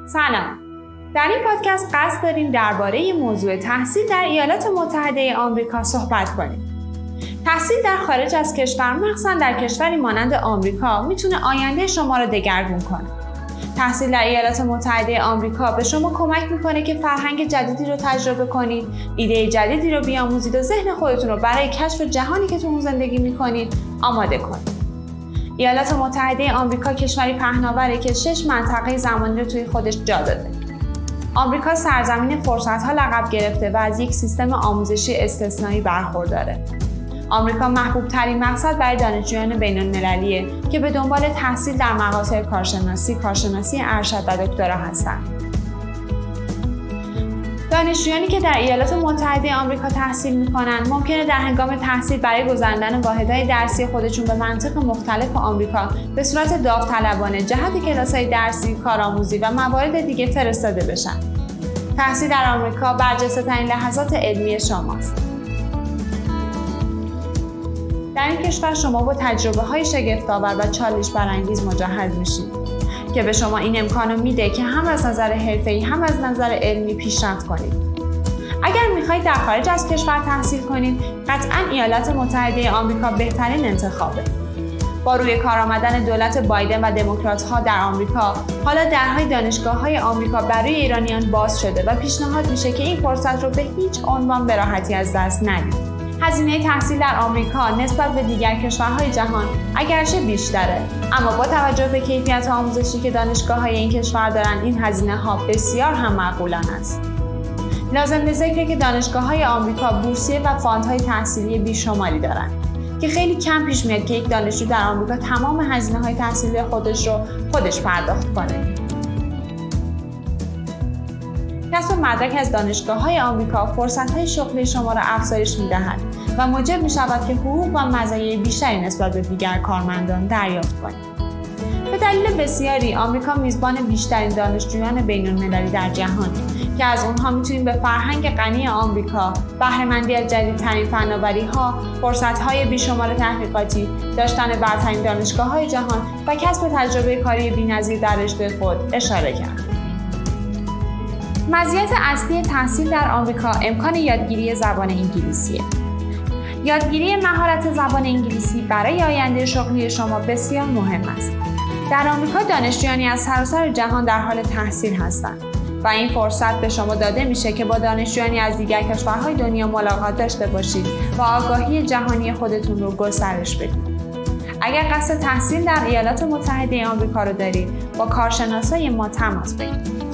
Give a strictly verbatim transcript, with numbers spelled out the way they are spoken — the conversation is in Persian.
سلام. در این پادکست قصد داریم درباره موضوع تحصیل در ایالات متحده آمریکا صحبت کنیم. تحصیل در خارج از کشور، مخصوصاً در کشوری مانند آمریکا، میتونه آینده شما رو دگرگون کنه. تحصیل در ایالات متحده آمریکا به شما کمک میکنه که فرهنگ جدیدی رو تجربه کنید، ایده جدیدی رو بیاموزید و ذهن خودتون رو برای کشف جهانی که تو اون زندگی میکنید آماده کنید. ایالات متحده آمریکا کشوری پهناوره که شش منطقه زمانی رو توی خودش جا داده. آمریکا سرزمین فرصت‌ها لقب گرفته و از یک سیستم آموزشی استثنایی برخورداره. آمریکا محبوب ترین مقصد برای دانشجویان بین‌المللیه که به دنبال تحصیل در مقاطع کارشناسی، کارشناسی ارشد و دکترا هستند. دانشجویانی که در ایالات متحده آمریکا تحصیل می‌کنند ممکنه در هنگام تحصیل برای گذراندن واحدهای درسی خودشون به مناطق مختلف آمریکا به صورت داوطلبانه جهت کلاس‌های درسی، کارآموزی و موارد دیگه فرستاده بشن. تحصیل در آمریکا برجسته‌ترین لحظات علمی شماست. در این کشور شما با تجربه‌های شگفت‌آور و چالش برانگیز مجهز میشید که به شما این امکانو میده که هم از نظر حرفه‌ای هم از نظر علمی پیشرفت کنید. اگر میخواید در خارج از کشور تحصیل کنید، قطعاً ایالات متحده آمریکا بهترین انتخابه. با روی کار آمدن دولت بایدن و دموکرات‌ها در آمریکا، حالا درهای دانشگاه‌های آمریکا برای ایرانیان باز شده و پیشنهاد میشه که این فرصت رو به هیچ عنوان به راحتی از دست ندید. هزینه تحصیل در آمریکا نسبت به دیگر کشورهای جهان اگرچه بیشتره، اما با توجه به کیفیت آموزشی که دانشگاه‌های این کشور دارن، این هزینه‌ها بسیار هم معقولانه است. لازم به ذکره که دانشگاه‌های آمریکا بورسیه و فاندهای تحصیلی بیشماری دارن که خیلی کم پیش میاد که یک دانشجو در آمریکا تمام هزینه‌های تحصیلی خودش رو خودش پرداخت کنه. کسب مدرک از دانشگاه‌های آمریکا فرصت‌های شغلی شما را افزایش می‌دهد و موجب می‌شود که حقوق و مزایای بیشتری نسبت به دیگر کارمندان دریافت کنید. به دلیل بسیاری آمریکا میزبان بیشترین دانشجویان بین‌المللی در جهانه که از اونها می‌تونید به فرهنگ غنی آمریکا، بهره‌مندی از جدیدترین فناوری‌ها، فرصت‌های بیشمار تحقیقاتی، داشتن برترین دانشگاه‌های جهان و کسب تجربه کاری بی‌نظیر در رشته خود اشاره کرد. مزیت اصلی تحصیل در آمریکا امکان یادگیری زبان انگلیسیه. یادگیری مهارت زبان انگلیسی برای آینده شغلی شما بسیار مهم است. در آمریکا دانشجویانی از سراسر جهان در حال تحصیل هستند و این فرصت به شما داده میشه که با دانشجویانی از دیگر کشورهای دنیا ملاقات داشته باشید و آگاهی جهانی خودتون رو گسترش بدید. اگر قصد تحصیل در ایالات متحده آمریکا رو دارید، با کارشناسای ما تماس بگیرید.